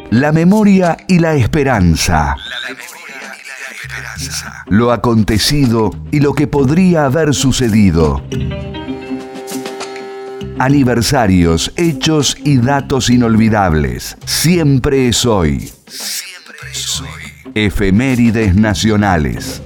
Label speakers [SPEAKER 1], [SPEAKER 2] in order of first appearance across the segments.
[SPEAKER 1] La memoria y la esperanza. Lo acontecido y lo que podría haber sucedido. Aniversarios, hechos y datos inolvidables. Siempre es hoy. Siempre es hoy. Efemérides nacionales.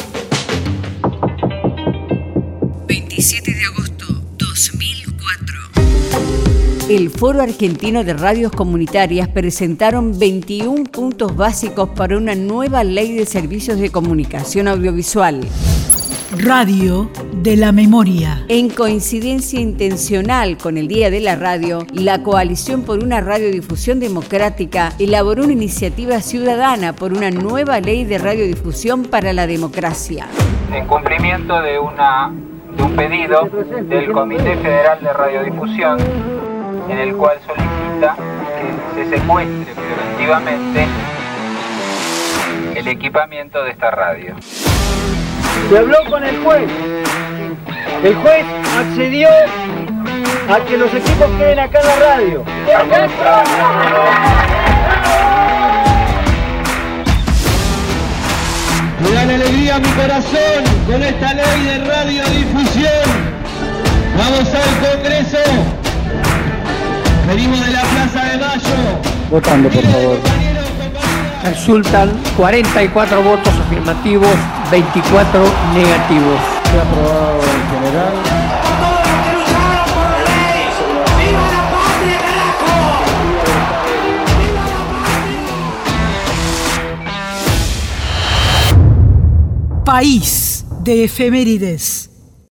[SPEAKER 2] 27 de agosto 2004.
[SPEAKER 3] El Foro Argentino de Radios Comunitarias presentaron 21 puntos básicos para una nueva ley de servicios de comunicación audiovisual.
[SPEAKER 4] Radio de la Memoria.
[SPEAKER 3] En coincidencia intencional con el Día de la Radio, la Coalición por una Radiodifusión Democrática elaboró una iniciativa ciudadana por una nueva ley de radiodifusión para la democracia.
[SPEAKER 5] En cumplimiento de un pedido del Comité Federal de Radiodifusión, en el cual solicita que se secuestre preventivamente el equipamiento de esta radio.
[SPEAKER 6] Se habló con el juez. El juez accedió a que los equipos queden acá en la radio.
[SPEAKER 7] Me dan alegría a mi corazón con esta ley de radiodifusión. Vamos al Congreso. Venimos de la Plaza de Mayo.
[SPEAKER 6] Votando, por favor. Resultan 44 votos afirmativos, 24 negativos. Se ha aprobado en general.
[SPEAKER 4] País de efemérides.